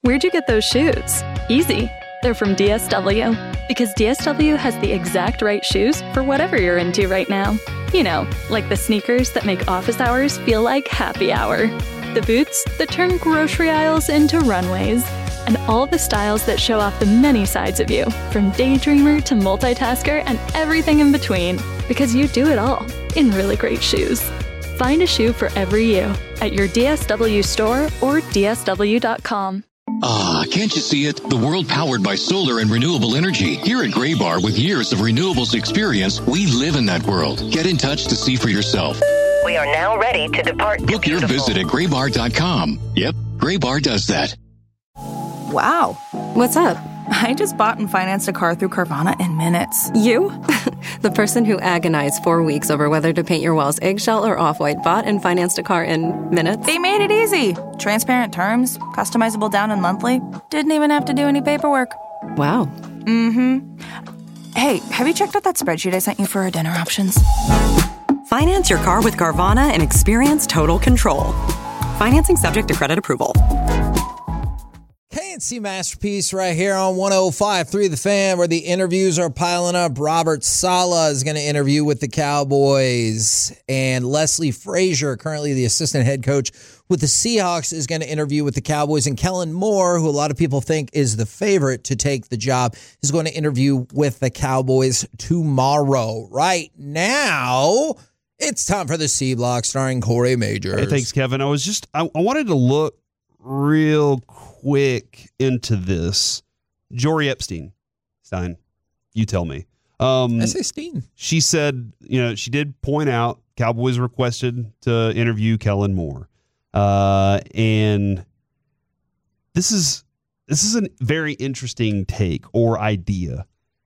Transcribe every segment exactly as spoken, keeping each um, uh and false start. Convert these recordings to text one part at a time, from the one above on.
Where'd you get those shoes? Easy. They're from D S W. Because D S W has the exact right shoes for whatever you're into right now. You know, like the sneakers that make office hours feel like happy hour. The boots that turn grocery aisles into runways. And all the styles that show off the many sides of you, from daydreamer to multitasker and everything in between. Because you do it all in really great shoes. Find a shoe for every you at your D S W store or D S W dot com. Ah, can't you see it? The world powered by solar and renewable energy. Here at Graybar, with years of renewables experience, we live in that world. Get in touch to see for yourself. We are now ready to depart. Book your visit at graybar dot com. Yep, Graybar does that. Wow. What's up? I just bought and financed a car through Carvana in minutes. You? The person who agonized four weeks over whether to paint your walls eggshell or off-white bought and financed a car in minutes? They made it easy. Transparent terms, customizable down and monthly. Didn't even have to do any paperwork. Wow. Mm-hmm. Hey, have you checked out that spreadsheet I sent you for our dinner options? Finance your car with Carvana and experience total control. Financing subject to credit approval. K and C Masterpiece right here on one oh five point three The Fan, where the interviews are piling up. Robert Saleh is going to interview with the Cowboys, and Leslie Frazier, currently the assistant head coach with the Seahawks, is going to interview with the Cowboys, and Kellen Moore, who a lot of people think is the favorite to take the job, is going to interview with the Cowboys tomorrow. Right now, it's time for the C Block starring Corey Majors. Hey, thanks, Kevin. I was just, I, I wanted to look real quick into this. Jory Epstein, Stein, you tell me. Um, I say Steen. She said, you know, she did point out Cowboys requested to interview Kellen Moore. Uh, and this is, this is a very interesting take or idea.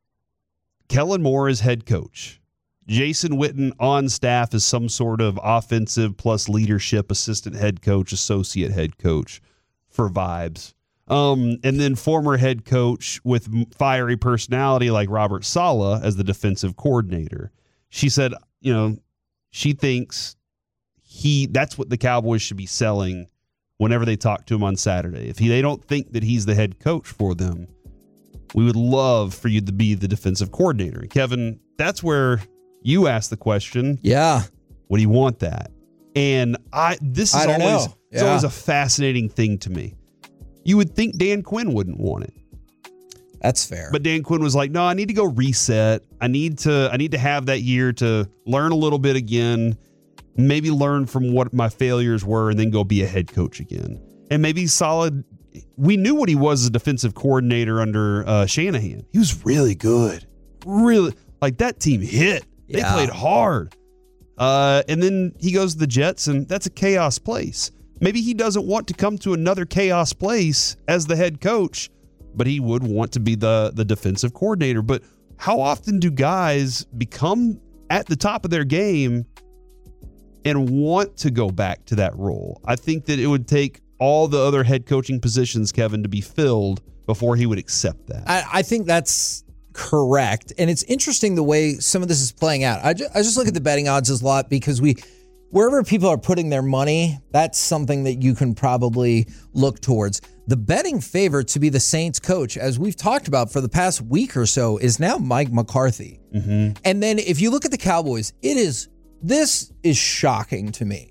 Kellen Moore is head coach. Jason Witten on staff as some sort of offensive plus leadership assistant head coach, associate head coach for vibes. Um, and then former head coach with fiery personality like Robert Saleh as the defensive coordinator. She said, you know, she thinks he that's what the Cowboys should be selling whenever they talk to him on Saturday. If he, they don't think that he's the head coach for them, we would love for you to be the defensive coordinator. Kevin, that's where you asked the question. Yeah. What do you want that? And I this is I don't always know. it's Yeah. always a fascinating thing to me. You would think Dan Quinn wouldn't want it. That's fair. But Dan Quinn was like, no, I need to go reset. I need to I need to have that year to learn a little bit again, maybe learn from what my failures were, and then go be a head coach again. And maybe solid. We knew what he was as a defensive coordinator under uh, Shanahan. He was really good. Really. Like, that team hit. They Yeah. played hard. Uh, and then he goes to the Jets, and that's a chaos place. Maybe he doesn't want to come to another chaos place as the head coach, but he would want to be the, the defensive coordinator. But how often do guys become at the top of their game and want to go back to that role? I think that it would take all the other head coaching positions, Kevin, to be filled before he would accept that. I, I think that's correct. And it's interesting the way some of this is playing out. I just, I just look at the betting odds a lot because we, wherever people are putting their money, that's something that you can probably look towards. The betting favorite to be the Saints coach, as we've talked about for the past week or so, is now Mike McCarthy. Mm-hmm. And then if you look at the Cowboys, it is, this is shocking to me.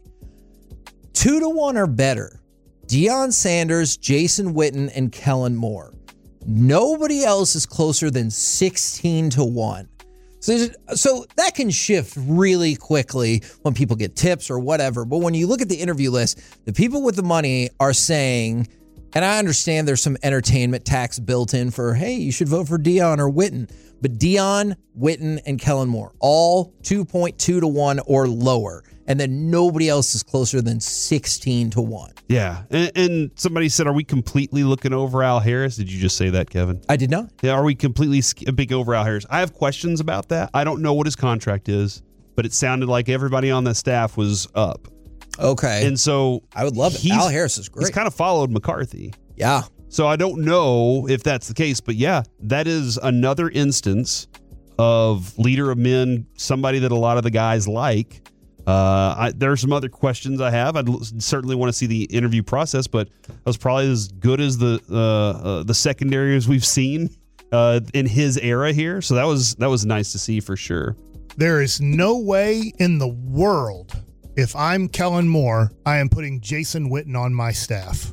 Two to one or better. Deion Sanders, Jason Witten, and Kellen Moore. Nobody else is closer than sixteen to one. So, so that can shift really quickly when people get tips or whatever. But when you look at the interview list, the people with the money are saying, and I understand there's some entertainment tax built in for, hey, you should vote for Deion or Witten. But Deion, Witten, and Kellen Moore, all two point two to one or lower. And then nobody else is closer than sixteen to one. Yeah. And, and somebody said, are we completely looking over Al Harris? Did you just say that, Kevin? I did not. Yeah. Are we completely skipping over Al Harris? I have questions about that. I don't know what his contract is, but it sounded like everybody on the staff was up. Okay. And so I would love it. Al Harris is great. He's kind of followed McCarthy. Yeah. So I don't know if that's the case, but yeah, that is another instance of leader of men, somebody that a lot of the guys like, Uh, I, there are some other questions I have. I'd l- certainly want to see the interview process, but that was probably as good as the uh, uh, the secondaries we've seen uh, in his era here. So that was that was nice to see for sure. There is no way in the world, if I'm Kellen Moore, I am putting Jason Witten on my staff.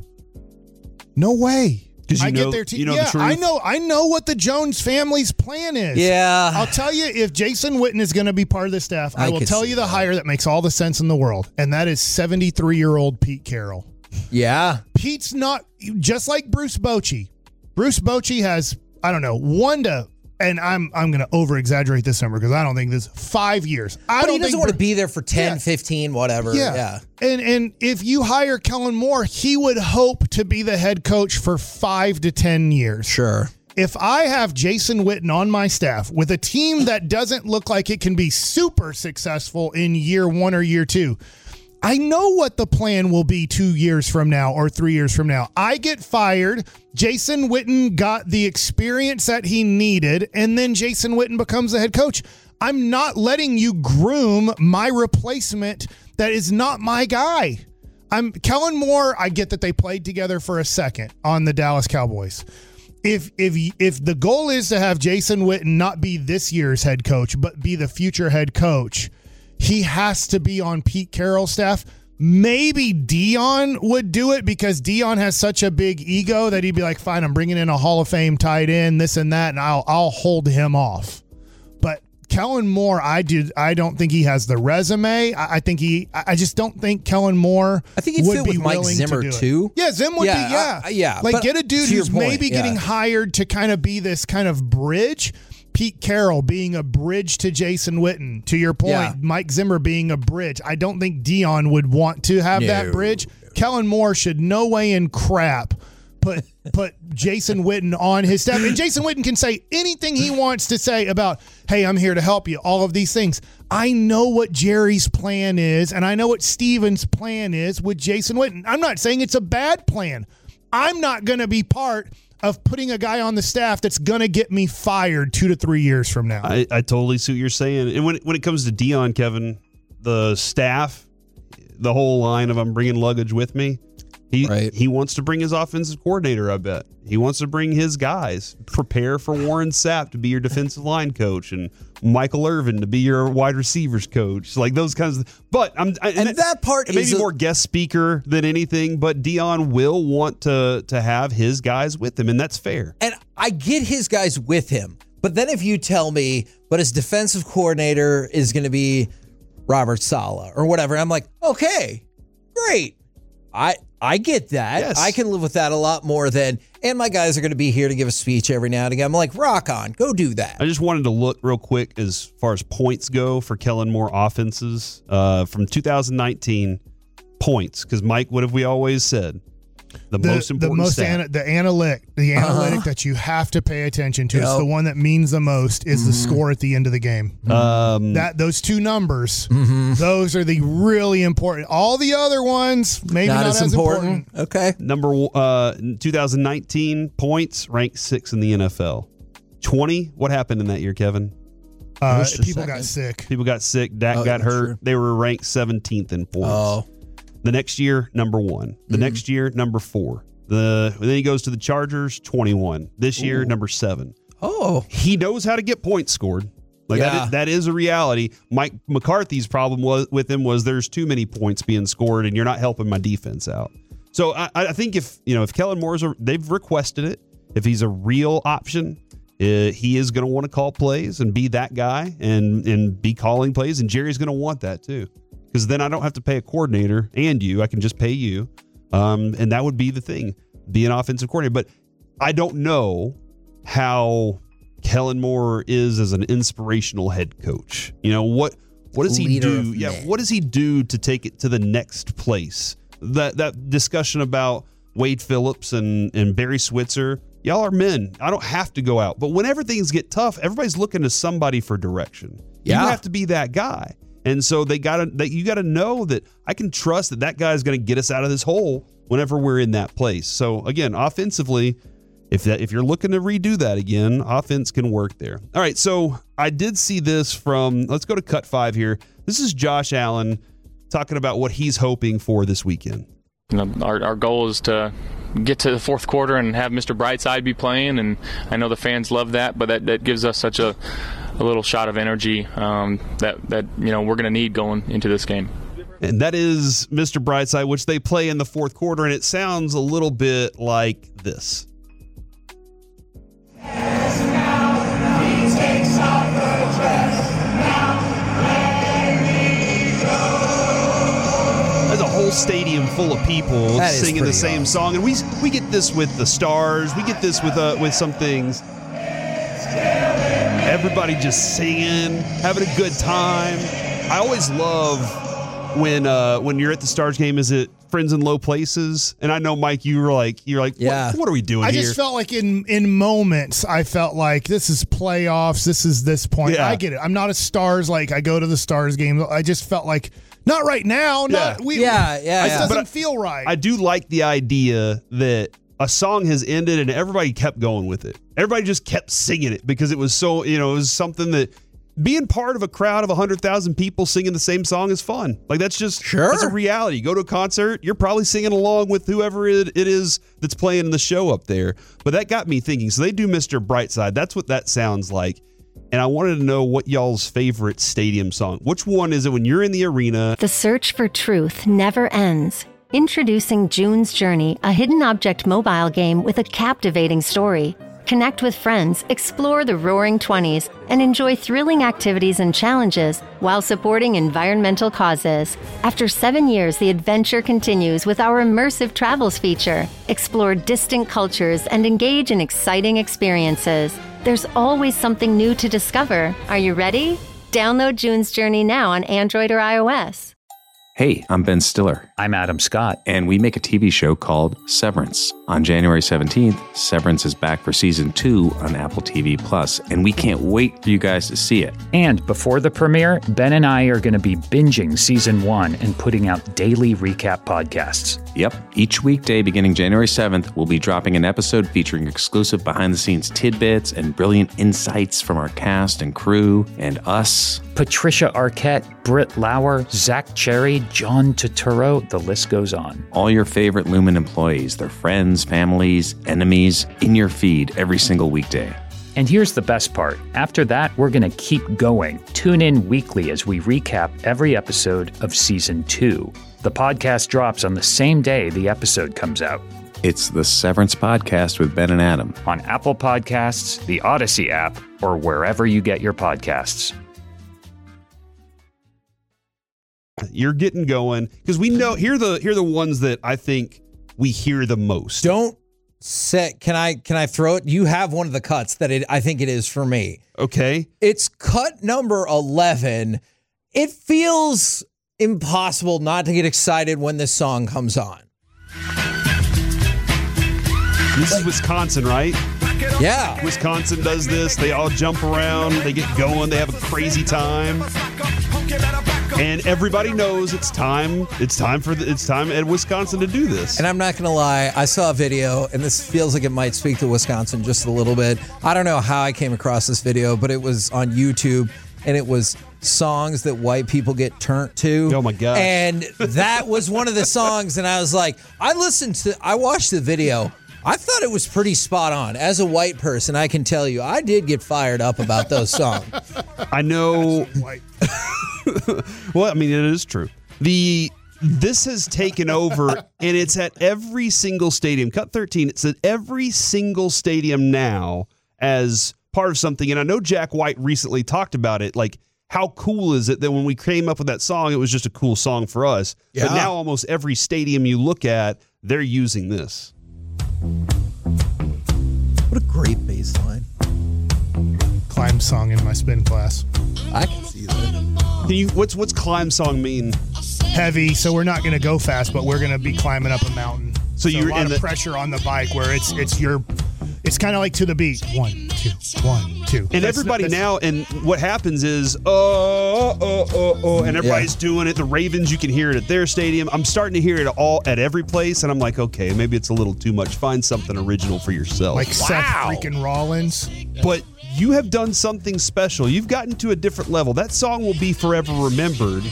No way. Because you I know, get their team. you know yeah, the truth. I know. I know what the Jones family's plan is. Yeah. I'll tell you, if Jason Witten is going to be part of the staff, I, I will could tell see you the that. hire that makes all the sense in the world, and that is seventy-three-year-old Pete Carroll. Yeah. Pete's not just like Bruce Bochy. Bruce Bochy has, I don't know, one to, and I'm I'm going to over exaggerate this number because I don't think this five years. I But don't he doesn't think want to Bru- be there for ten, Yeah. fifteen, whatever. Yeah. Yeah. And and if you hire Kellen Moore, he would hope to be the head coach for five to ten years. Sure. If I have Jason Witten on my staff with a team that doesn't look like it can be super successful in year one or year two, I know what the plan will be two years from now or three years from now. I get fired. Jason Witten got the experience that he needed, and then Jason Witten becomes the head coach. I'm not letting you groom my replacement that is not my guy. I'm Kellen Moore. I get that they played together for a second on the Dallas Cowboys. If if if the goal is to have Jason Witten not be this year's head coach, but be the future head coach, he has to be on Pete Carroll's staff. Maybe Dion would do it because Dion has such a big ego that he'd be like, fine, I'm bringing in a Hall of Fame tight end, this and that, and I'll I'll hold him off. But Kellen Moore, I did I don't think he has the resume. I, I think he I just don't think Kellen Moore I think he'd would fit be with Mike willing Zimmer to do it. too. Yeah, Zim would Yeah, be yeah. uh, yeah, Like but get a dude to your who's point, maybe getting yeah. hired to kind of be this kind of bridge. Pete Carroll being a bridge to Jason Witten. To your point, Yeah. Mike Zimmer being a bridge. I don't think Dion would want to have that No. bridge. Kellen Moore should no way in crap put put Jason Witten on his staff. And Jason Witten can say anything he wants to say about, hey, I'm here to help you, all of these things. I know what Jerry's plan is, and I know what Steven's plan is with Jason Witten. I'm not saying it's a bad plan. I'm not going to be part of putting a guy on the staff that's going to get me fired two to three years from now. I, I totally see what you're saying. And when when it comes to Dion, Kevin, the staff, the whole line of I'm bringing luggage with me, he Right. he wants to bring his offensive coordinator, I bet. He wants to bring his guys. Prepare for Warren Sapp to be your defensive line coach and Michael Irvin to be your wide receivers coach. Like those kinds of but I'm I, And that part maybe is a- more guest speaker than anything, but Dion will want to to have his guys with him, and that's fair. And I get his guys with him. But then if you tell me, but his defensive coordinator is going to be Robert Saleh or whatever, I'm like, okay, great. I I get that. Yes. I can live with that a lot more than, and my guys are going to be here to give a speech every now and again. I'm like, rock on, go do that. I just wanted to look real quick as far as points go for Kellen Moore offenses uh, from two thousand nineteen points. Because Mike, what have we always said? The, The most important the most stat. ana- the analytic the analytic that you have to pay attention to. It's Yep. the one that means the most is the score at the end of the game. um, That those two numbers, those are the really important. All the other ones, maybe not, not, as important. important. Okay. number uh, two thousand nineteen points ranked six in the N F L. twenty. What happened in that year, Kevin? Uh, First or people second? got sick. People got sick. Dak Oh, got yeah, hurt. sure. They were ranked seventeenth in points. Oh, The next year, number one. The next year, number four. The then he goes to the Chargers, twenty-one. This year, number seven. oh, He knows how to get points scored. Like that, Yeah. is, that is a reality. Mike McCarthy's problem was with him was there's too many points being scored, and you're not helping my defense out. So I, I think if you know if Kellen Moore's a, they've requested it, if he's a real option, uh, he is going to want to call plays and be that guy and and be calling plays, and Jerry's going to want that too, because then I don't have to pay a coordinator and you. I can just pay you, um, and that would be the thing, be an offensive coordinator. But I don't know how Kellen Moore is as an inspirational head coach. You know, what what does he Leader do? of Yeah, men. what does he do to take it to the next place? That that discussion about Wade Phillips and, and Barry Switzer, y'all are men. I don't have to go out. But whenever things get tough, everybody's looking to somebody for direction. Yeah. You have to be that guy. And so they gotta that you gotta know that I can trust that that guy's gonna get us out of this hole whenever we're in that place. So again, offensively, if that if you're looking to redo that again, offense can work there. All right, so I did see this from let's go to cut five here. This is Josh Allen talking about what he's hoping for this weekend. You know, our our goal is to get to the fourth quarter and have Mister Brightside be playing, and I know the fans love that, but that, that gives us such a, a little shot of energy um, that, that you know we're going to need going into this game. And that is Mister Brightside, which they play in the fourth quarter, and it sounds a little bit like this. There's a whole stadium full of people singing the same awesome. song, and we we get this with the Stars. We get this with uh, with some things. Everybody just singing, having a good time. I always love when uh, when you're at the Stars game. Is it Friends in Low Places? And I know, Mike, you were like, you're like, yeah. what, what are we doing I here? just felt like in in moments, I felt like this is playoffs. This is this point. Yeah. I get it. I'm not a Stars like I go to the Stars game. I just felt like not right now. Not Yeah. we. Yeah, yeah, It yeah. doesn't But I- feel right. I do like the idea that a song has ended and everybody kept going with it. Everybody just kept singing it because it was so, you know, it was something that being part of a crowd of one hundred thousand people singing the same song is fun. Like, that's just, Sure. that's a reality. You go to a concert, you're probably singing along with whoever it, it is that's playing the show up there. But that got me thinking. So they do Mister Brightside. That's what that sounds like. And I wanted to know what y'all's favorite stadium song. Which one is it when you're in the arena? The search for truth never ends. Introducing June's Journey, a hidden object mobile game with a captivating story. Connect with friends, explore the Roaring Twenties, and enjoy thrilling activities and challenges while supporting environmental causes. After seven years, the adventure continues with our immersive travels feature. Explore distant cultures and engage in exciting experiences. There's always something new to discover. Are you ready? Download June's Journey now on Android or iOS. Hey, I'm Ben Stiller. I'm Adam Scott. And we make a T V show called Severance. On January seventeenth, Severance is back for season two on Apple T V Plus, and we can't wait for you guys to see it. And before the premiere, Ben and I are going to be binging season one and putting out daily recap podcasts. Yep. Each weekday beginning January seventh, we'll be dropping an episode featuring exclusive behind-the-scenes tidbits and brilliant insights from our cast and crew and us. Patricia Arquette, Britt Lauer, Zach Cherry, John Turturro, the list goes on. All your favorite Lumen employees, their friends, families, enemies, in your feed every single weekday. And here's the best part. After that, we're going to keep going. Tune in weekly as we recap every episode of season two. The podcast drops on the same day the episode comes out. It's the Severance Podcast with Ben and Adam. On Apple Podcasts, the Odyssey app, or wherever you get your podcasts. You're getting going because we know here are the here are the ones that I think we hear the most. Don't say. Can I can I throw it? You have one of the cuts that it, I think it is for me. Okay, it's cut number eleven. It feels impossible not to get excited when this song comes on. This is Wisconsin, right? Yeah, Wisconsin does this. They all jump around. They get going. They have a crazy time. And everybody knows it's time. It's time for the, it's time at Wisconsin to do this. And I'm not going to lie. I saw a video, and this feels like it might speak to Wisconsin just a little bit. I don't know how I came across this video, but it was on YouTube, and it was songs that white people get turned to. Oh my gosh. And that was one of the songs, and I was like, I listened to, I watched the video. I thought it was pretty spot on. As a white person, I can tell you, I did get fired up about those songs. I know. Well, I mean, it is true. The this has taken over, and it's at every single stadium. Cut thirteen. It's at every single stadium now as part of something. And I know Jack White recently talked about it. Like, how cool is it that when we came up with that song, it was just a cool song for us. Yeah. But now almost every stadium you look at, they're using this. What a great bass line. Climb song in my spin class. I can see that. Can you, what's what's climb song mean? Heavy, so we're not going to go fast, but we're going to be climbing up a mountain. So, So you're a lot in of the pressure on the bike where it's it's your it's kind of like to the beat. One, two, one, two. And That's- everybody that's- now, and what happens is, oh, oh, oh, oh, and everybody's Yeah. doing it. The Ravens, you can hear it at their stadium. I'm starting to hear it all at every place, and I'm like, okay, maybe it's a little too much. Find something original for yourself. like Seth freaking Rollins. But you have done something special. You've gotten to a different level. That song will be forever remembered.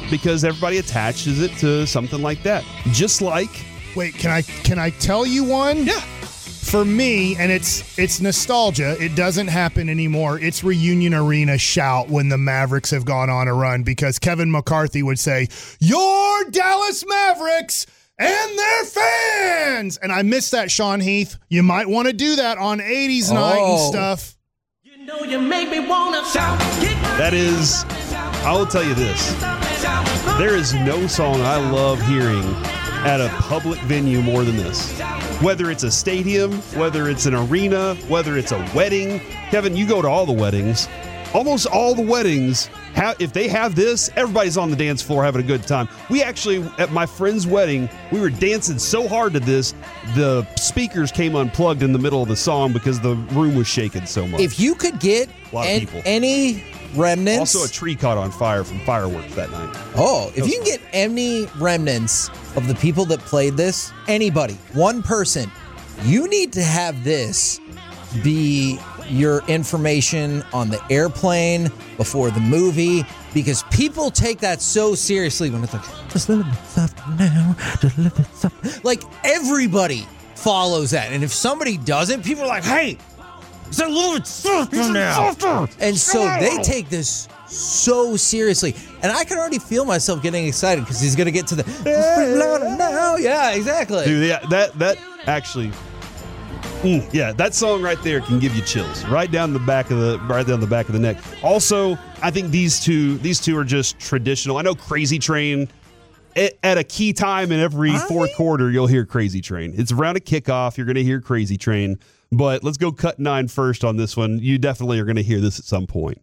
because everybody attaches it to something like that. Just like, wait, can I can I tell you one? Yeah. For me, and it's it's nostalgia. It doesn't happen anymore. It's Reunion Arena shout when the Mavericks have gone on a run, because Kevin McCarthy would say, "Your Dallas Mavericks and their fans." And I miss that, Sean Heath. You might want to do that on eighties night and Oh. stuff. You know you make me wanna shout. that is, I will tell you this. There is no song I love hearing at a public venue more than this. Whether it's a stadium, whether it's an arena, whether it's a wedding. Kevin, you go to all the weddings. Almost all the weddings, have, if they have this, everybody's on the dance floor having a good time. We actually, at my friend's wedding, we were dancing so hard to this, the speakers came unplugged in the middle of the song because the room was shaking so much. If you could get A lot of an- people. any remnants. Also, a tree caught on fire from fireworks that night. Oh, if you can get any remnants of the people that played this, anybody, one person, you need to have this be your information on the airplane before the movie, because people take that so seriously when it's like, just a little bit softer now, just a little bit softer. Like, everybody follows that. And if somebody doesn't, people are like, hey, it's a little bit softer now. And so they take this so seriously. And I can already feel myself getting excited because he's going to get to the, "Just pretty louder now." Yeah, exactly. Dude, yeah, that, that actually... Mm, yeah, that song right there can give you chills right down the back of the right down the back of the neck. Also, I think these two these two are just traditional. I know Crazy Train at, at a key time in every I... fourth quarter you'll hear Crazy Train. It's around a kickoff, you're going to hear Crazy Train. But let's go cut nine first on this one. You definitely are going to hear this at some point.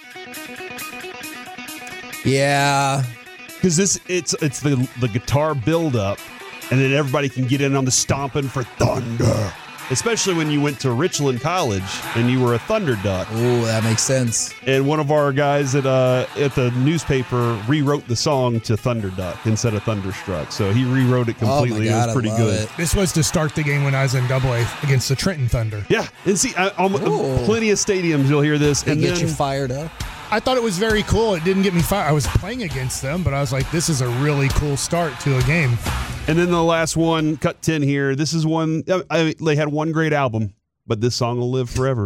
Yeah, because this it's it's the the guitar build up, and then everybody can get in on the stomping for Thunder. Especially when you went to Richland College and you were a Thunder Duck. Oh, that makes sense. And one of our guys at uh, at the newspaper rewrote the song to Thunder Duck instead of Thunderstruck. So he rewrote it completely. Oh my God, it was pretty I love good. it. This was to start the game when I was in Double A against the Trenton Thunder. Yeah, and see, I, um, plenty of stadiums you'll hear this. They and get then, you fired up. I thought it was very cool. It didn't get me fired. I was playing against them, but I was like, this is a really cool start to a game. And then the last one, cut ten here. This is one, I, I, they had one great album, but this song will live forever.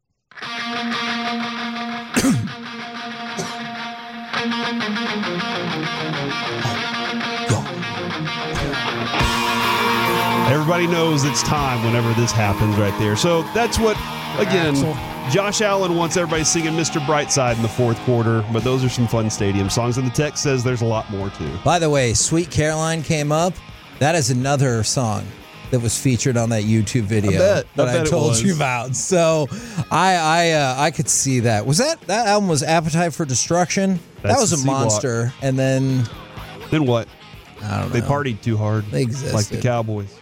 Everybody knows it's time whenever this happens right there. So that's what, again, Axel. Josh Allen wants everybody singing Mister Brightside in the fourth quarter, but those are some fun stadium songs. And the text says there's a lot more, too. By the way, Sweet Caroline came up. That is another song that was featured on that YouTube video I bet. that I I, bet it told was. you about. So I I uh, I could see that. Was that that album was Appetite for Destruction? That's that was the a C-Block. monster. And then Then what? I don't know. They partied too hard. They existed. Like the Cowboys.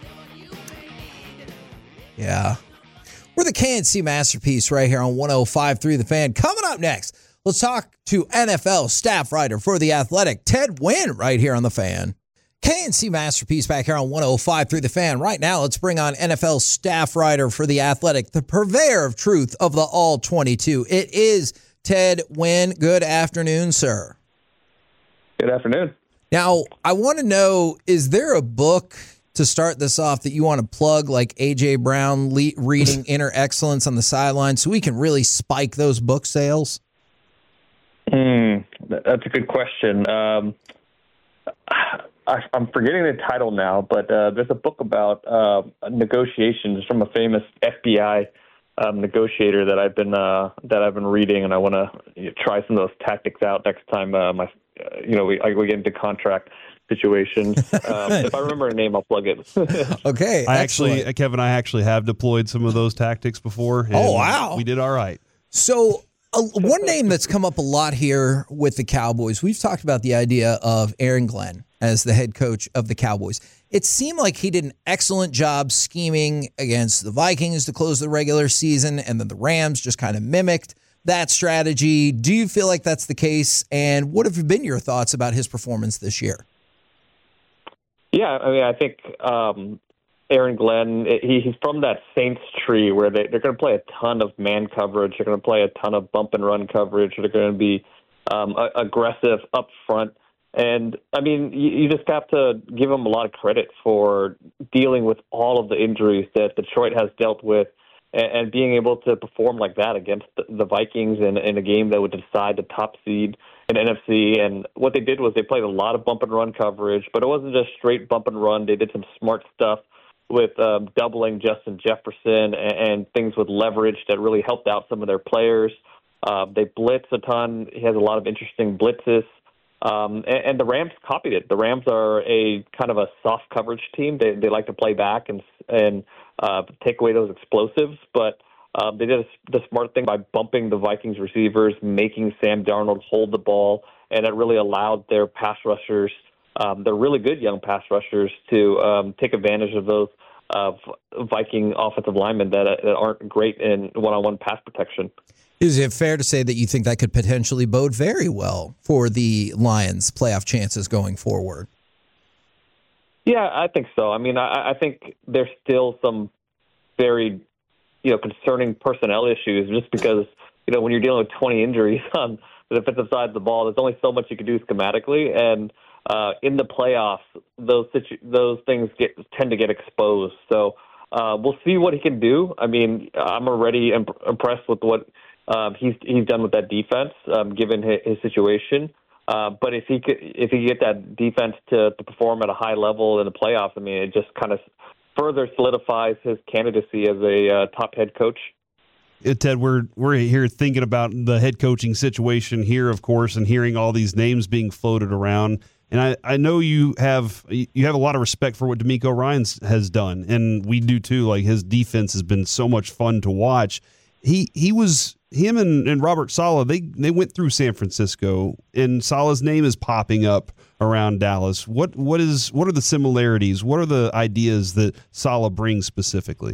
Yeah. We're the K N C Masterpiece right here on one oh five point three The Fan. Coming up next, let's talk to N F L staff writer for The Athletic, Ted Wynn, right here on The Fan. K N C Masterpiece back here on one oh five point three The Fan. Right now, let's bring on N F L staff writer for The Athletic, the purveyor of truth of the all twenty-two. It is Ted Wynn. Good afternoon, sir. Good afternoon. Now, I want to know, is there a book to start this off that you want to plug, like A J Brown le- reading Inner Excellence on the sideline, so we can really spike those book sales? Mm, that's a good question. Um, I, I'm forgetting the title now, but uh, there's a book about uh, negotiations from a famous F B I um, negotiator that I've been uh, that I've been reading, and I want to you know, try some of those tactics out next time. Uh, my, uh, you know, we I, we get into contract situations. Um, if I remember a name, I'll plug it. Okay, I excellent. actually, Kevin, I actually have deployed some of those tactics before. And Oh, wow. We did all right. So uh, one name that's come up a lot here with the Cowboys, we've talked about the idea of Aaron Glenn as the head coach of the Cowboys. It seemed like he did an excellent job scheming against the Vikings to close the regular season, and then the Rams just kind of mimicked that strategy. Do you feel like that's the case? And what have been your thoughts about his performance this year? Yeah, I mean, I think um, Aaron Glenn, he, he's from that Saints tree where they, they're going to play a ton of man coverage. They're going to play a ton of bump and run coverage. They're going to be um, a- aggressive up front. And, I mean, you, you just have to give him a lot of credit for dealing with all of the injuries that Detroit has dealt with and, and being able to perform like that against the, the Vikings in, in a game that would decide the top seed in N F C. And what they did was they played a lot of bump and run coverage, but it wasn't just straight bump and run. They did some smart stuff with um, doubling Justin Jefferson and, and things with leverage that really helped out some of their players. Uh, they blitz a ton. He has a lot of interesting blitzes. Um, and, and the Rams copied it. The Rams are a kind of a soft coverage team. They they like to play back and and uh, take away those explosives. But um, they did a, the smart thing by bumping the Vikings receivers, making Sam Darnold hold the ball, and it really allowed their pass rushers, um, they're really good young pass rushers, to um, take advantage of those uh, Viking offensive linemen that, that aren't great in one-on-one pass protection. Is it fair to say that you think that could potentially bode very well for the Lions' playoff chances going forward? Yeah, I think so. I mean, I, I think there's still some very, you know, concerning personnel issues just because, you know, when you're dealing with twenty injuries on the defensive side of the ball, there's only so much you can do schematically. And uh, in the playoffs, those situ- those things get tend to get exposed. So uh, we'll see what he can do. I mean, I'm already imp- impressed with what Um, he's he's done with that defense, um, given his, his situation. Uh, but if he could if he could get that defense to, to perform at a high level in the playoffs, I mean, it just kind of further solidifies his candidacy as a uh, top head coach. Yeah, Ted, we're we're here thinking about the head coaching situation here, of course, and hearing all these names being floated around. And I, I know you have you have a lot of respect for what DeMeco Ryans has done, and we do too. Like, his defense has been so much fun to watch. He he was. Him and, and Robert Saleh, they they went through San Francisco, and Saleh's name is popping up around Dallas. What what is what are the similarities? What are the ideas that Saleh brings specifically?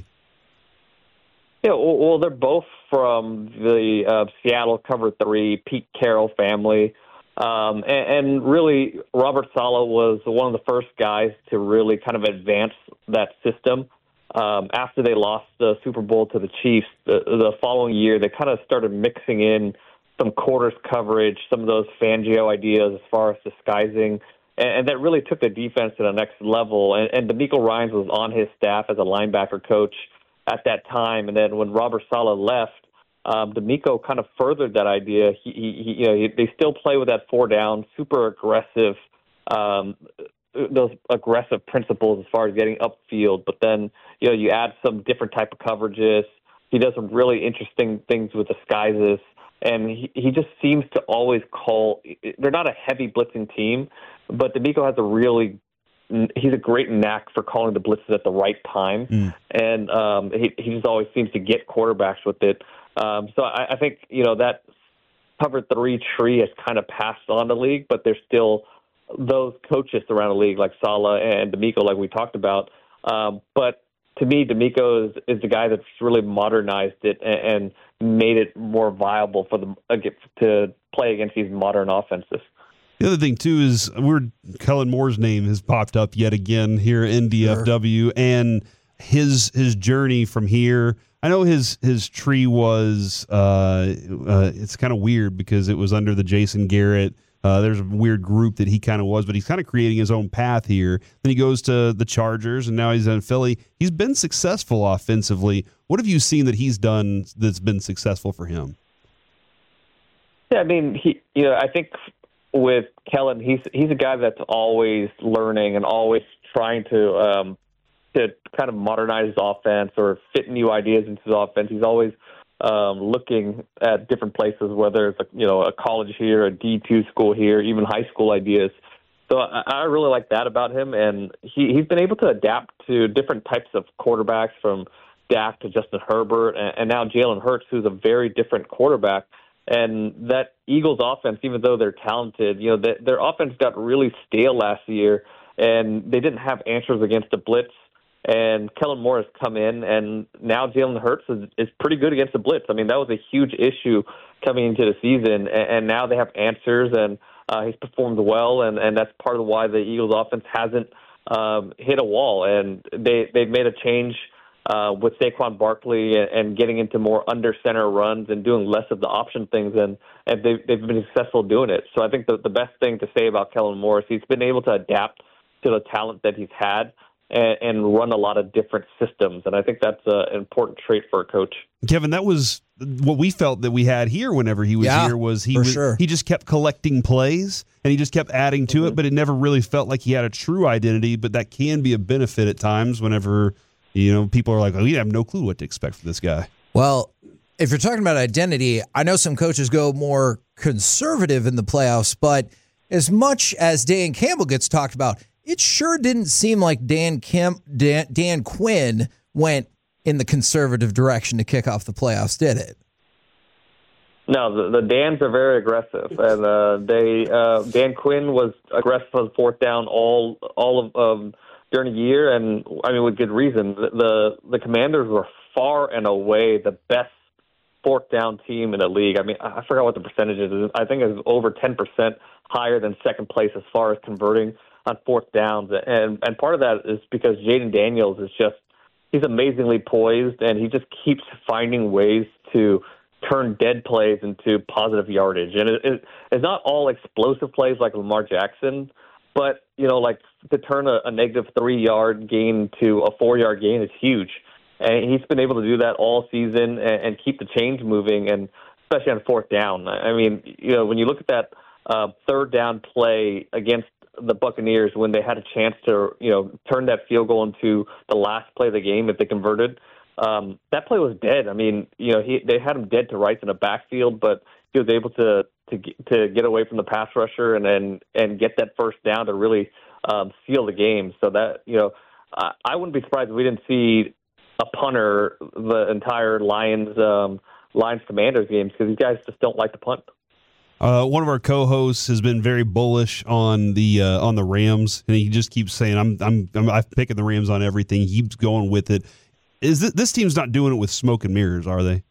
Yeah, well, well they're both from the uh, Seattle Cover Three Pete Carroll family, um, and, and really Robert Saleh was one of the first guys to really kind of advance that system. Um, after they lost the Super Bowl to the Chiefs, the, the following year, they kind of started mixing in some quarters coverage, some of those Fangio ideas as far as disguising, and, and that really took the defense to the next level. And, and DeMeco Ryans was on his staff as a linebacker coach at that time. And then when Robert Saleh left, um, DeMeco kind of furthered that idea. He, he, he, you know, he, they still play with that four down, super aggressive, um, those aggressive principles as far as getting upfield, but then, you know, you add some different type of coverages. He does some really interesting things with disguises, and he, he just seems to always call. They're not a heavy blitzing team, but DeMeco has a really he's a great knack for calling the blitzes at the right time, mm. and um, he he just always seems to get quarterbacks with it. Um, so I, I think you know that cover three tree has kind of passed on the league, but there's still those coaches around the league like Saleh and DeMeco, like we talked about. Um, but to me, DeMeco is, is the guy that's really modernized it and, and made it more viable for them to play against these modern offenses. The other thing, too, is we're Kellen Moore's name has popped up yet again here in D F W, sure. and his his journey from here. I know his his tree was uh, uh, it's kind of weird because it was under the Jason Garrett. Uh, there's a weird group that he kind of was, but he's kind of creating his own path here. Then he goes to the Chargers, and now he's in Philly. He's been successful offensively. What have you seen that he's done that's been successful for him? Yeah, I mean, he, you know, I think with Kellen, he's he's a guy that's always learning and always trying to um, to kind of modernize his offense or fit new ideas into his offense. He's always Um, looking at different places, whether it's a, you know a college here, a D two school here, even high school ideas. So I, I really like that about him, and he, he's been able to adapt to different types of quarterbacks, from Dak to Justin Herbert, and, and now Jalen Hurts, who's a very different quarterback. And that Eagles offense, even though they're talented, you know they, their offense got really stale last year, and they didn't have answers against the blitz. And Kellen Moore has come in, and now Jalen Hurts is, is pretty good against the blitz. I mean, that was a huge issue coming into the season, and, and now they have answers, and uh, he's performed well, and, and that's part of why the Eagles' offense hasn't um, hit a wall. And they, they've made a change uh, with Saquon Barkley and, and getting into more under center runs and doing less of the option things, and, and they've, they've been successful doing it. So I think the, the best thing to say about Kellen Moore is he's been able to adapt to the talent that he's had and, and run a lot of different systems. And I think that's uh, an important trait for a coach. Kevin, that was what we felt that we had here whenever he was yeah, here was he for was, sure. he just kept collecting plays and he just kept adding to mm-hmm. it, but it never really felt like he had a true identity, but that can be a benefit at times whenever, you know, people are like, oh, you have no clue what to expect from this guy. Well, if you're talking about identity, I know some coaches go more conservative in the playoffs, but as much as Dan Campbell gets talked about, it sure didn't seem like Dan Kim, Dan, Dan Quinn went in the conservative direction to kick off the playoffs, did it? No, the, the Dans are very aggressive, and uh, they uh, Dan Quinn was aggressive on fourth down all all of um, during the year, and I mean with good reason. The, the the Commanders were far and away the best fourth down team in the league. I mean, I forgot what the percentage is. I think it's over ten percent higher than second place as far as converting on fourth downs, and and part of that is because Jaden Daniels is just he's amazingly poised, and he just keeps finding ways to turn dead plays into positive yardage. And it, it, it's not all explosive plays like Lamar Jackson, but, you know, like to turn a, a negative three-yard gain to a four-yard gain is huge. And he's been able to do that all season and, and keep the chains moving, and especially on fourth down. I mean, you know, when you look at that uh, third down play against the Buccaneers when they had a chance to, you know, turn that field goal into the last play of the game if they converted, um, that play was dead. I mean, you know, he, they had him dead to rights in the backfield, but he was able to to to get away from the pass rusher and then and get that first down to really um, seal the game. So that, you know, I, I wouldn't be surprised if we didn't see a punter the entire Lions um, Lions Commanders games because these guys just don't like to punt. Uh, one of our co-hosts has been very bullish on the uh, on the Rams, and he just keeps saying, "I'm I'm I'm, I'm picking the Rams on everything." He keeps going with it. Is this, this team's not doing it with smoke and mirrors, are they?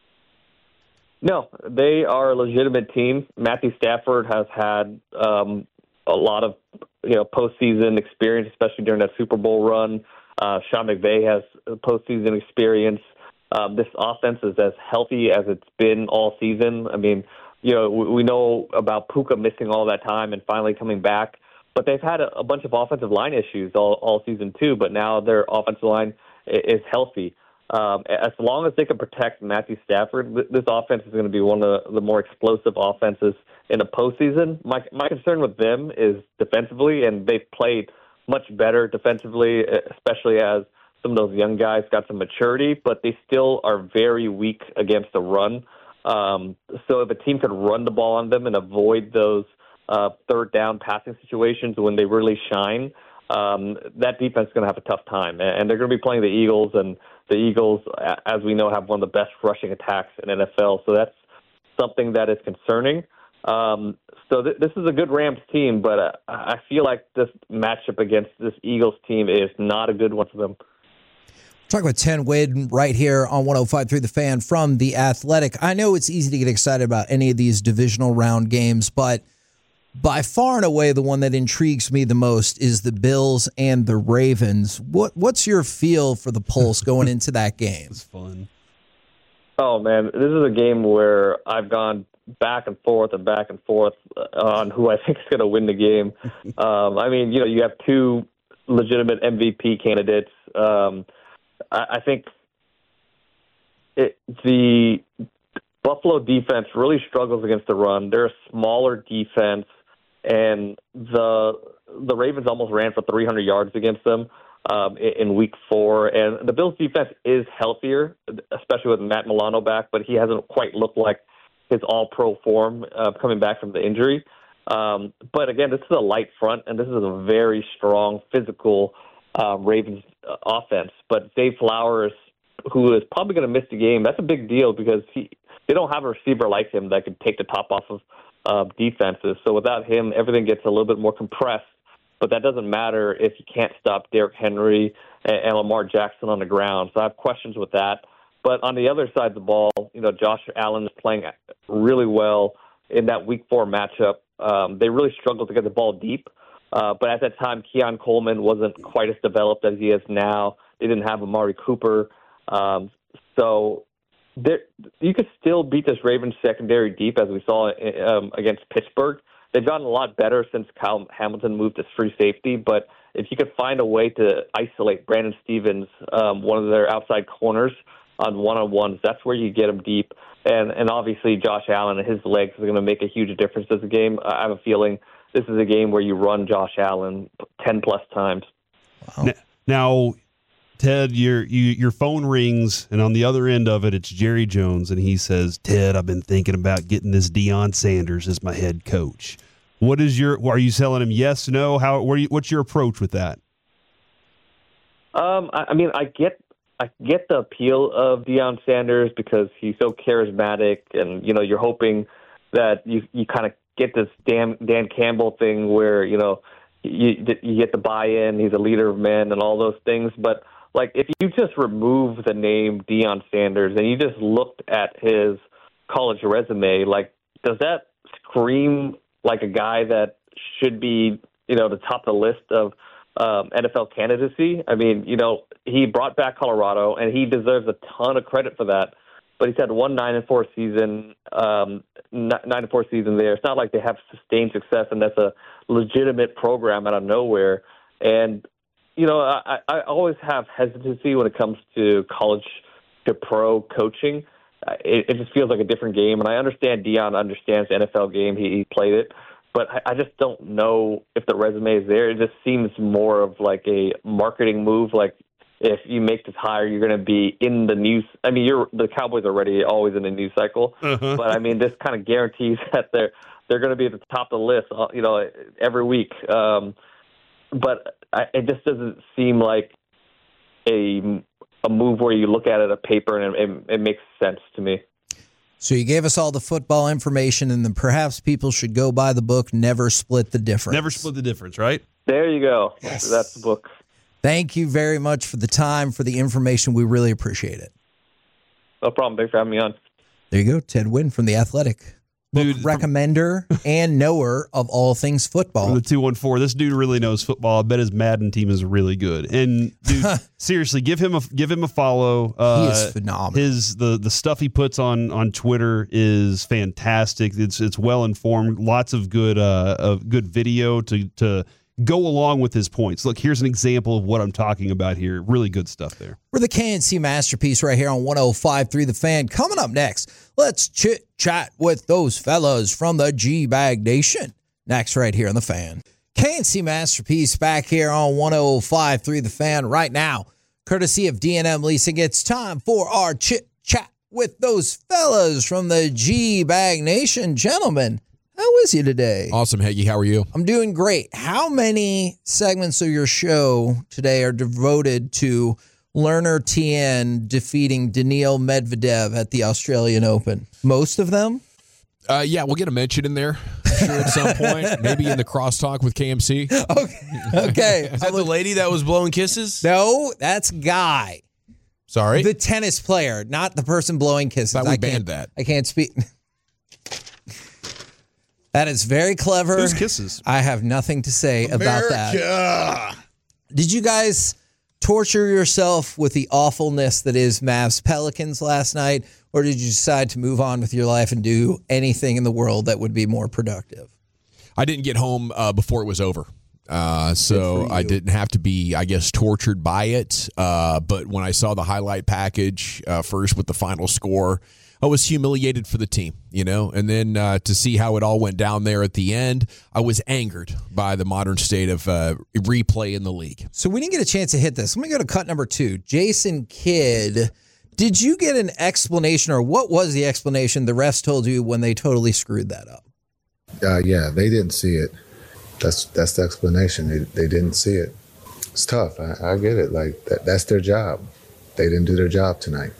No, they are a legitimate team. Matthew Stafford has had um, a lot of you know postseason experience, especially during that Super Bowl run. Uh, Sean McVay has postseason experience. Um, this offense is as healthy as it's been all season. I mean, you know, we, we know about Puka missing all that time and finally coming back, but they've had a, a bunch of offensive line issues all, all season too, but now their offensive line is healthy. Um, as long as they can protect Matthew Stafford, this offense is going to be one of the more explosive offenses in the postseason. My my concern with them is defensively, and they've played much better defensively, especially as some of those young guys got some maturity, but they still are very weak against the run. Um, so if a team could run the ball on them and avoid those uh, third down passing situations when they really shine, um, that defense is going to have a tough time. And they're going to be playing the Eagles, and the Eagles, as we know, have one of the best rushing attacks in N F L. So that's something that is concerning. Um, so th- this is a good Rams team, but uh, I feel like this matchup against this Eagles team is not a good one for them. Talking with Ten Win right here on one oh five point three The Fan from The Athletic. I know it's easy to get excited about any of these divisional round games, but by far and away the one that intrigues me the most is the Bills and the Ravens. What What's your feel for the pulse going into that game? It's fun. Oh, man, this is a game where I've gone back and forth and back and forth on who I think is going to win the game. um, I mean, you know, you have two legitimate M V P candidates. Um, I, I think it, the Buffalo defense really struggles against the run. They're a smaller defense, and the the Ravens almost ran for three hundred yards against them um, in, in week four. And the Bills' defense is healthier, especially with Matt Milano back, but he hasn't quite looked like his all-pro form uh, coming back from the injury. Um, but again, this is a light front, and this is a very strong, physical uh, Ravens uh, offense. But Dave Flowers, who is probably going to miss the game, that's a big deal because he they don't have a receiver like him that could take the top off of uh, defenses. So without him, everything gets a little bit more compressed. But that doesn't matter if you can't stop Derrick Henry and, and Lamar Jackson on the ground. So I have questions with that. But on the other side of the ball, you know, Josh Allen is playing really well in that week four matchup. Um, they really struggled to get the ball deep. Uh, but at that time, Keon Coleman wasn't quite as developed as he is now. They didn't have Amari Cooper. Um, so there, you could still beat this Ravens secondary deep, as we saw um, against Pittsburgh. They've gotten a lot better since Kyle Hamilton moved to free safety, but if you could find a way to isolate Brandon Stevens, um, one of their outside corners, on one-on-ones, that's where you get them deep. And and obviously Josh Allen and his legs are going to make a huge difference in this game. I have a feeling this is a game where you run Josh Allen ten-plus times. Wow. Now, Ted, your you, your phone rings, and on the other end of it, it's Jerry Jones, and he says, Ted, I've been thinking about getting this Deion Sanders as my head coach. What is your? Are you telling him yes, no? How? What are you, what's your approach with that? Um, I, I mean, I get. I get the appeal of Deion Sanders because he's so charismatic, and you know you're hoping that you you kind of get this Dan Dan Campbell thing where you know you you get the buy-in. He's a leader of men and all those things. But like if you just remove the name Deion Sanders and you just looked at his college resume, like does that scream like a guy that should be you know the top of the list of Um, N F L candidacy? I mean, you know, he brought back Colorado, and he deserves a ton of credit for that. But he's had one nine and four season, um, nine and four season there. It's not like they have sustained success, and that's a legitimate program out of nowhere. And you know, I, I always have hesitancy when it comes to college to pro coaching. It, it just feels like a different game, and I understand Deion understands the N F L game. He, he played it. But I just don't know if the resume is there. It just seems more of like a marketing move. Like if you make this hire, you're going to be in the news. I mean, you're the Cowboys are already always in the news cycle. Uh-huh. But I mean, this kind of guarantees that they're they're going to be at the top of the list, you know, every week. Um, but I, it just doesn't seem like a a move where you look at it on paper and it, it, it makes sense to me. So you gave us all the football information, and then perhaps people should go buy the book, Never Split the Difference. Never Split the Difference, right? There you go. Yes. That's the book. Thank you very much for the time, for the information. We really appreciate it. No problem. Thanks for having me on. There you go. Ted Wynn from The Athletic. Book dude, recommender and knower of all things football. From the two one four, this dude really knows football. I bet his Madden team is really good. And dude, seriously, give him a give him a follow. Uh, he is phenomenal. His the the stuff he puts on on Twitter is fantastic. It's it's well informed. Lots of good uh of good video to to go along with his points. Look, here's an example of what I'm talking about here. Really good stuff there. We're the K N C Masterpiece right here on one oh five point three The Fan. Coming up next, let's chit-chat with those fellas from the G-Bag Nation. Next right here on The Fan. K N C Masterpiece back here on one oh five point three The Fan right now. Courtesy of D and M Leasing, it's time for our chit-chat with those fellas from the G-Bag Nation. Gentlemen, how is you today? Awesome, Heggie. How are you? I'm doing great. How many segments of your show today are devoted to Lerner T N defeating Daniil Medvedev at the Australian Open? Most of them? Uh, yeah, we'll get a mention in there, I'm sure, at some point. Maybe in the crosstalk with K M C. Okay. Okay. Is that the lady that was blowing kisses? No, that's Guy. Sorry? The tennis player, not the person blowing kisses. I thought we I banned that. I can't speak. That is very clever. Who's kisses? I have nothing to say America. about that. Did you guys torture yourself with the awfulness that is Mavs Pelicans last night, or did you decide to move on with your life and do anything in the world that would be more productive? I didn't get home uh, before it was over. Uh, so I didn't have to be, I guess, tortured by it. Uh, but when I saw the highlight package uh, first with the final score, I was humiliated for the team, you know, and then uh, to see how it all went down there at the end, I was angered by the modern state of uh, replay in the league. So we didn't get a chance to hit this. Let me go to cut number two. Jason Kidd, did you get an explanation, or what was the explanation the refs told you when they totally screwed that up? Uh, yeah, they didn't see it. That's that's the explanation. They they didn't see it. It's tough. I, I get it. Like that, that's their job. They didn't do their job tonight.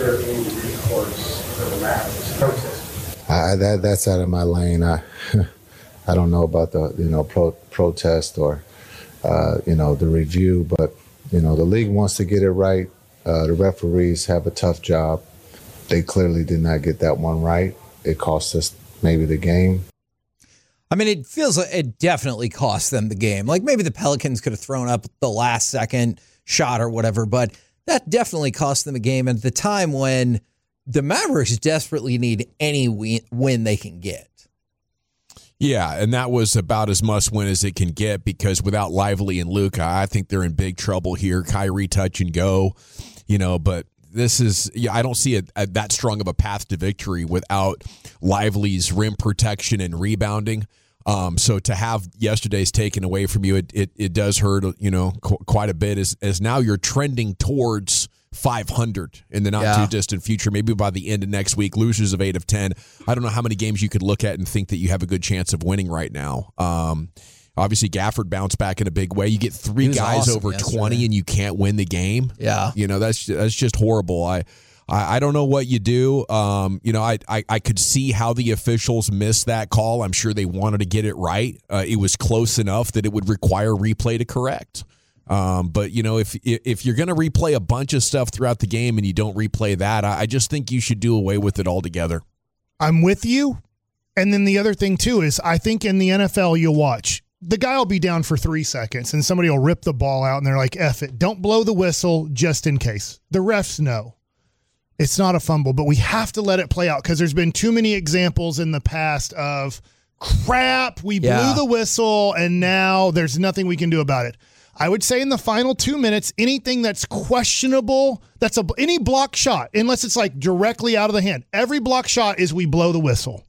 I, that that's out of my lane. I I don't know about the you know pro, protest or uh, you know the review, but you know the league wants to get it right. Uh, the referees have a tough job. They clearly did not get that one right. It cost us maybe the game. I mean, it feels like it definitely cost them the game. Like maybe the Pelicans could have thrown up the last second shot or whatever, but that definitely cost them a game at the time when the Mavericks desperately need any win, win they can get. Yeah, and that was about as must win as it can get because without Lively and Luka, I think they're in big trouble here. Kyrie touch and go, you know, but this is, yeah, I don't see a, a, that strong of a path to victory without Lively's rim protection and rebounding. Um, so to have yesterday's taken away from you, it it, it does hurt, you know, qu- quite a bit as, as now you're trending towards five hundred in the not Yeah. too distant future. Maybe by the end of next week, losers of eight of ten. I don't know how many games you could look at and think that you have a good chance of winning right now. Um, obviously, Gafford bounced back in a big way. You get three guys awesome over yesterday. twenty and you can't win the game. Yeah. You know, that's that's just horrible. I I, I don't know what you do. Um, you know, I, I I could see how the officials missed that call. I'm sure they wanted to get it right. Uh, it was close enough that it would require replay to correct. Um, but, you know, if if you're going to replay a bunch of stuff throughout the game and you don't replay that, I, I just think you should do away with it altogether. I'm with you. And then the other thing, too, is I think in the N F L you'll watch. The guy will be down for three seconds and somebody will rip the ball out and they're like, F it. Don't blow the whistle just in case. The refs know. It's not a fumble, but we have to let it play out because there's been too many examples in the past of crap, we Yeah. blew the whistle and now there's nothing we can do about it. I would say in the final two minutes, anything that's questionable, that's a any block shot, unless it's like directly out of the hand. Every block shot is we blow the whistle.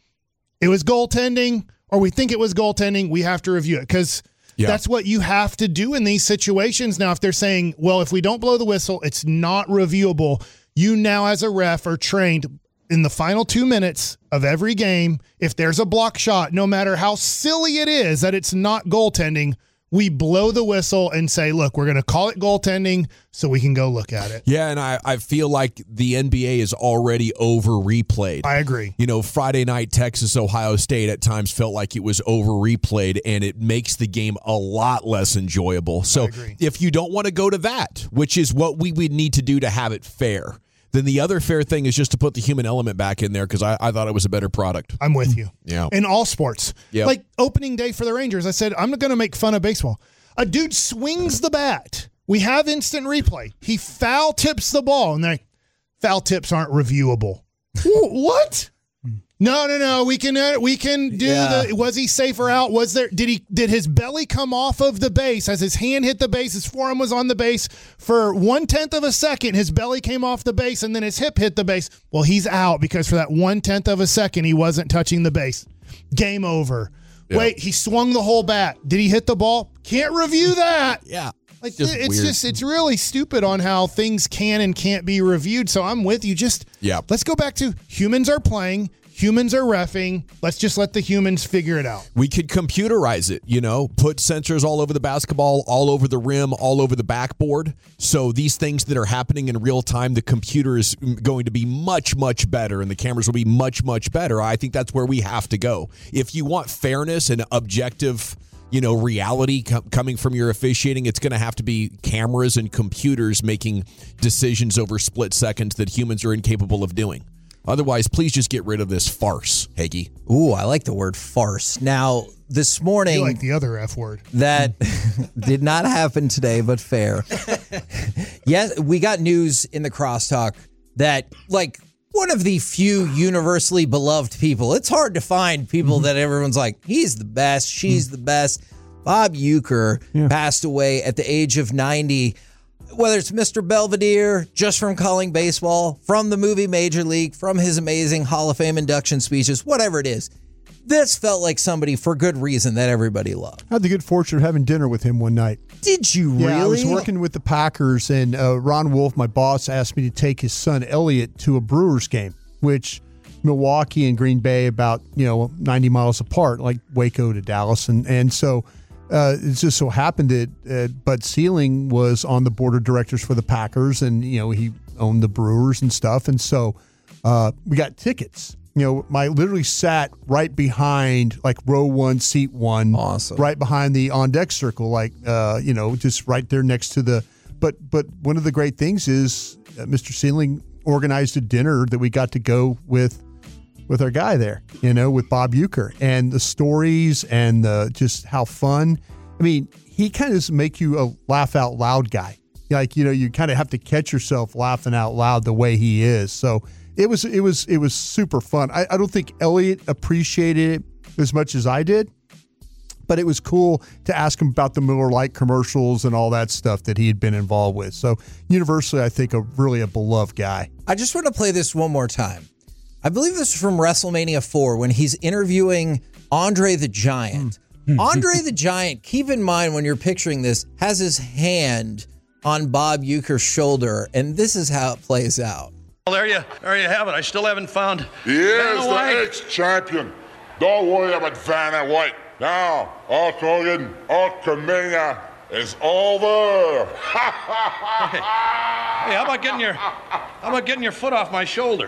It was goaltending, or we think it was goaltending, we have to review it because Yeah. that's what you have to do in these situations. Now, if they're saying, well, if we don't blow the whistle, it's not reviewable, you now as a ref are trained in the final two minutes of every game, if there's a block shot, no matter how silly it is that it's not goaltending, we blow the whistle and say, look, we're going to call it goaltending so we can go look at it. Yeah, and I, I feel like the N B A is already over replayed. I agree. You know, Friday night, Texas, Ohio State at times felt like it was over replayed, and it makes the game a lot less enjoyable. So if you don't want to go to that, which is what we would need to do to have it fair, then the other fair thing is just to put the human element back in there because I, I thought it was a better product. I'm with you. Yeah. In all sports. Yep. Like opening day for the Rangers, I said, I'm not going to make fun of baseball. A dude swings the bat. We have instant replay. He foul tips the ball, and they're like, foul tips aren't reviewable. What? No, no, no. We can uh, we can do Yeah. the. Was he safe or out? Was there? Did he? Did his belly come off of the base as his hand hit the base? His forearm was on the base for one tenth of a second. His belly came off the base, and then his hip hit the base. Well, he's out because for that one tenth of a second, he wasn't touching the base. Game over. Yeah. Wait, he swung the whole bat. Did he hit the ball? Can't review that. Yeah. Like Just it's weird. just it's really stupid on how things can and can't be reviewed. So I'm with you. Just Yeah. let's go back to humans are playing, humans are reffing. Let's just let the humans figure it out. We could computerize it, you know, put sensors all over the basketball, all over the rim, all over the backboard. So these things that are happening in real time, the computer is going to be much, much better and the cameras will be much, much better. I think that's where we have to go. If you want fairness and objective, you know, reality com- coming from your officiating, it's going to have to be cameras and computers making decisions over split seconds that humans are incapable of doing. Otherwise, please just get rid of this farce, Hagee. Ooh, I like the word farce. Now, this morning, You like the other F word. that did not happen today, but fair. Yes, we got news in the crosstalk that, like, one of the few universally beloved people. It's hard to find people that everyone's like, he's the best, she's the best. Bob Uecker passed away at the age of ninety. Whether it's Mister Belvedere, just from calling baseball, from the movie Major League, from his amazing Hall of Fame induction speeches, whatever it is, this felt like somebody for good reason that everybody loved. I had the good fortune of having dinner with him one night. Did you really? Yeah, I was working with the Packers, and uh, Ron Wolf, my boss, asked me to take his son Elliot to a Brewers game, which Milwaukee and Green Bay about, you know, ninety miles apart, like Waco to Dallas. And, and so uh, it just so happened that uh, Bud Selig was on the board of directors for the Packers, and, you know, he owned the Brewers and stuff. And so uh, we got tickets. You know, I literally sat right behind, like, row one, seat one. Awesome. Right behind the on-deck circle, like, uh, you know, just right there next to the – but but one of the great things is uh, Mister Selig organized a dinner that we got to go with with our guy there, you know, with Bob Uecker, and the stories and the, just how fun. I mean, he kind of make you a laugh out loud guy. Like, you know, you kind of have to catch yourself laughing out loud the way he is. So it was, it was, it was super fun. I, I don't think Elliott appreciated it as much as I did, but it was cool to ask him about the Miller Lite commercials and all that stuff that he had been involved with. So universally, I think a really a beloved guy. I just want to play this one more time. I believe this is from WrestleMania four when he's interviewing Andre the Giant. Mm. Andre the Giant, keep in mind when you're picturing this, has his hand on Bob Uecker's shoulder, and this is how it plays out. Well, there you, there you have it. I still haven't found. He is the ex-champion. Don't worry about Vanna White. Now, Hulk Hogan, Hulkamania is over. hey, hey, how about getting your, how about getting your foot off my shoulder?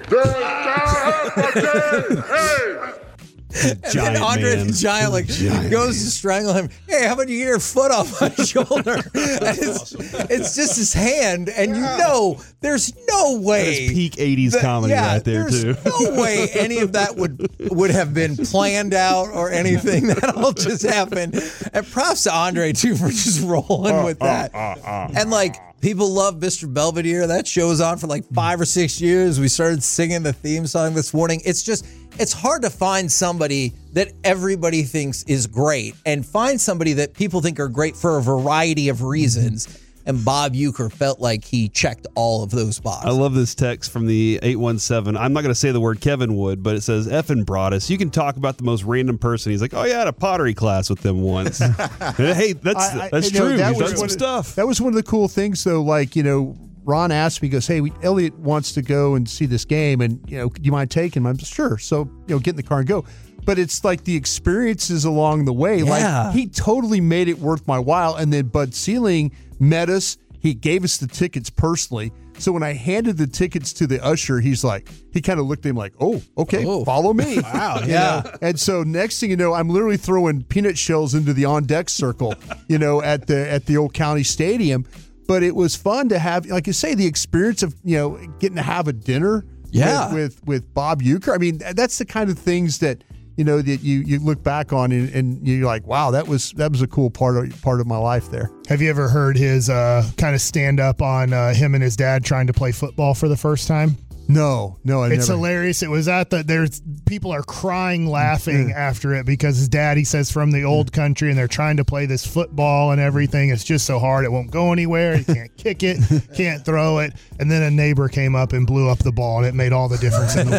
Hey. And then Andre man. the Giant like giant goes man. to strangle him. Hey, how about you get your foot off my shoulder? And it's, it's just his hand, and you know there's no way. That is peak eighties that, comedy yeah, right there there's too. No way any of that would would have been planned out or anything. That all just happened. And props to Andre too for just rolling uh, with that. Uh, uh, uh, and like. People love Mister Belvedere. That show's on for like five or six years. We started singing the theme song this morning. It's just, it's hard to find somebody that everybody thinks is great and find somebody that people think are great for a variety of reasons. And Bob Uecker felt like he checked all of those boxes. I love this text from the eight one seven. I'm not going to say the word Kevin would, but it says, effing Broadus. You can talk about the most random person. He's like, oh, yeah, I had a pottery class with them once. Hey, that's I, that's I, true. Know, that He's done some of, stuff. That was one of the cool things, though. Like, you know, Ron asked me, he goes, hey, we, Elliott wants to go and see this game, and, you know, do you mind taking him? I'm sure. So, you know, get in the car and go. But it's like the experiences along the way. Yeah. Like, he totally made it worth my while. And then Bud Sealing met us. He gave us the tickets personally. So when I handed the tickets to the usher, he's like, he kind of looked at him like, oh, okay, oh. follow me. Wow, you yeah. know? And so next thing you know, I'm literally throwing peanut shells into the on-deck circle, you know, at the at the old county stadium. But it was fun to have, like you say, the experience of, you know, getting to have a dinner yeah. with, with, with Bob Uecker. I mean, that's the kind of things that, you know, that you, you look back on and, and you're like, wow, that was that was a cool part of part of my life there. Have you ever heard his uh, kind of stand up on uh, him and his dad trying to play football for the first time? No, no, I it's never. hilarious. It was at the there's people are crying, laughing after it because his dad, he says, from the old country, and they're trying to play this football and everything. It's just so hard; it won't go anywhere. You can't kick it, can't throw it. And then a neighbor came up and blew up the ball, and it made all the difference in the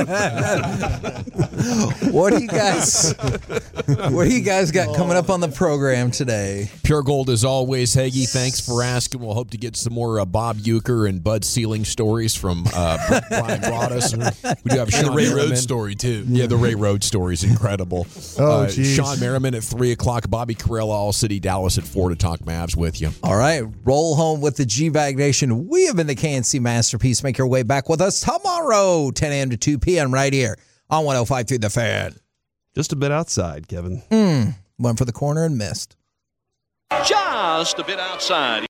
world. What do you guys? What do you guys got coming up on the program today? Pure Gold as always, Hagee. Thanks for asking. We'll hope to get some more uh, Bob Uecker and Bud Sealing stories from. Uh, Brian Broaddus. We do have Sean the Ray Merriman. Rhodes story too. Yeah, the Ray Rhodes story is incredible. Oh, uh, geez. Sean Merriman at three o'clock. Bobby Carella, All City Dallas at four to talk Mavs with you. All right, roll home with the G-Bag Nation. We have been the K N C Masterpiece. Make your way back with us tomorrow, ten a.m. to two p.m. right here on one oh five point three The Fan. Just a bit outside, Kevin. Mm, went for the corner and missed. Just a bit outside.